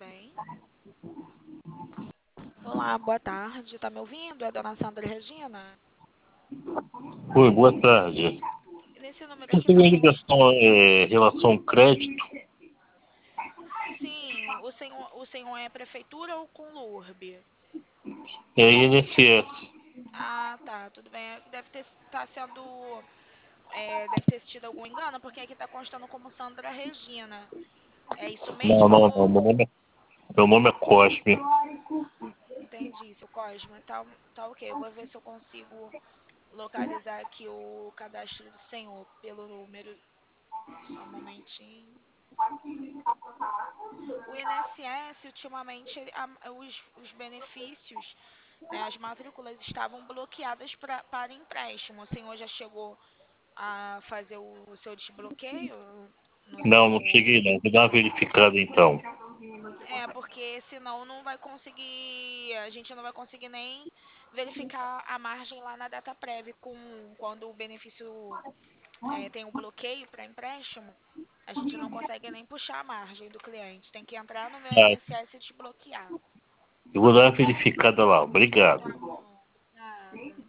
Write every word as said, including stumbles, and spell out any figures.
bem? Olá, boa tarde. Tá me ouvindo? É a dona Sandra Regina? Oi, boa tarde. Nesse número aqui Recebi foi uma quem. ligação é, relação ao crédito. Sim, o senhor, o senhor é prefeitura ou com Lurb? É I N S S. Ah, tá, tudo bem. Deve ter tá sendo. É, deve ter tido algum engano, porque aqui tá constando como Sandra Regina. É isso Não, mesmo não, não. Meu ou. nome é, meu nome é Cosme. Entendi, seu Cosme. Tá, tá ok. Eu vou ver se eu consigo localizar aqui o cadastro do senhor pelo número. Só um momentinho. O I N S S, ultimamente, ele- a- os, os benefícios, né, as matrículas estavam bloqueadas pra, para empréstimo. O senhor já chegou a fazer o, o seu desbloqueio no Não, não seu. cheguei não. Vou dar uma verificada então. É, porque senão não vai conseguir, a gente não vai conseguir nem verificar a margem lá na data prévia com quando o benefício é, tem um bloqueio para empréstimo, a gente não consegue nem puxar a margem do cliente. Tem que entrar no meu Ah, I N S S e desbloquear. eu vou dar uma verificada lá. Obrigado. Tá bom, obrigada.